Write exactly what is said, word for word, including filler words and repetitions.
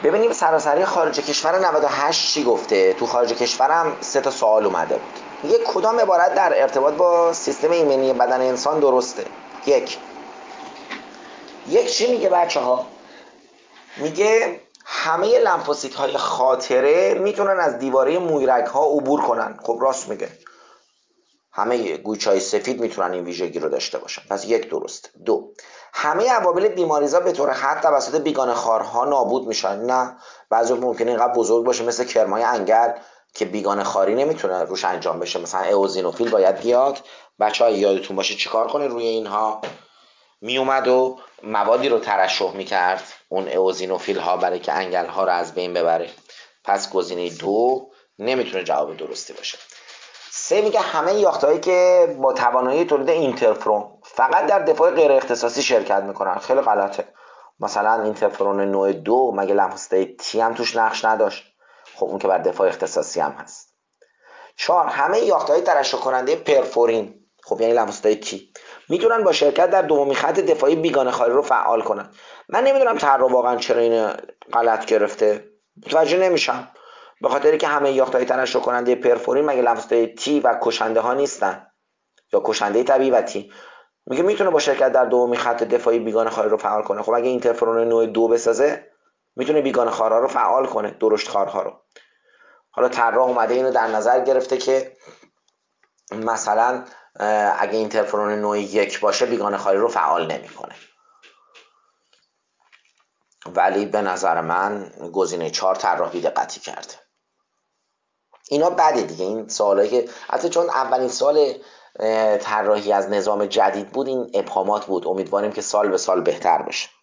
ببینیم سراسری خارج کشور نود و هشت چی گفته. تو خارج کشورم سه تا سوال اومده بود. یک، کدام عبارت در ارتباط با سیستم ایمنی بدن انسان درسته؟ یک یک چی میگه بچه ها؟ میگه همه لنفوسیت های خاطره میتونن از دیواره مویرگ ها عبور کنن. خب راست میگه، همه گویچه‌های سفید میتونن این ویژگی رو داشته باشن. پس یک درست. دو، همه عوامل بیماریزا به طور خط توسط بیگانه خوارها نابود میشن. نه، بعضی ممکنه اینقدر بزرگ باشه مثل کرمای انگل که بیگانه خواری نمیتونه روش انجام بشه. مثلا اوزینوفیل باید بیاد. بچه‌ها یادتون باشه چیکار کنه روی اینها؟ میومد و موادی رو ترشح میکرد اون اوزینوفیل ها برای که انگل ها رو از بین ببره. پس گزینه دو نمیتونه جواب درستی باشه. سه میگه همه یافتهایی که با توانایی تولید اینترفرون فقط در دفاع غیر اختصاصی شرکت میکنن. خیلی غلطه. مثلا اینترفرون نوع دو مگه لنفوسیت تی هم توش نقش نداشت؟ خب اون که بر دفاع اختصاصی هم هست. چهار، همه یافته‌های ترشح کننده پرفورین، خب یعنی لنفوسیت تی، میتونن با شرکت در دومین خط دفاعی بیگانه خواری رو فعال کنن. من نمیدونم طراح واقعا چرا این غلط گرفته، متوجه نمیشم. به خاطری که همه یافته‌های ترشح کننده پرفورین مگه لنفوسیت تی و کشنده ها نیستن یا کشنده طبیعی و تی؟ میگه میتونه با شرکت در دومین خط دفاعی بیگانه خواری رو فعال کنه. خب اگه اینترفرون نوع دو بسازه میتونه بیگانه خوارها رو فعال کنه، درشت خوارها رو. حالا طراح اومده اینو در نظر گرفته که مثلا اگه اینترفرون نوع یک باشه بیگانه خواری رو فعال نمیکنه. ولی به نظر من گزینه چهار طراح بی‌دقتی کرده. اینا بده دیگه، این سوالایی که حتی چون اولین سال طراحی از نظام جدید بود این ابهامات بود. امیدواریم که سال به سال بهتر بشه.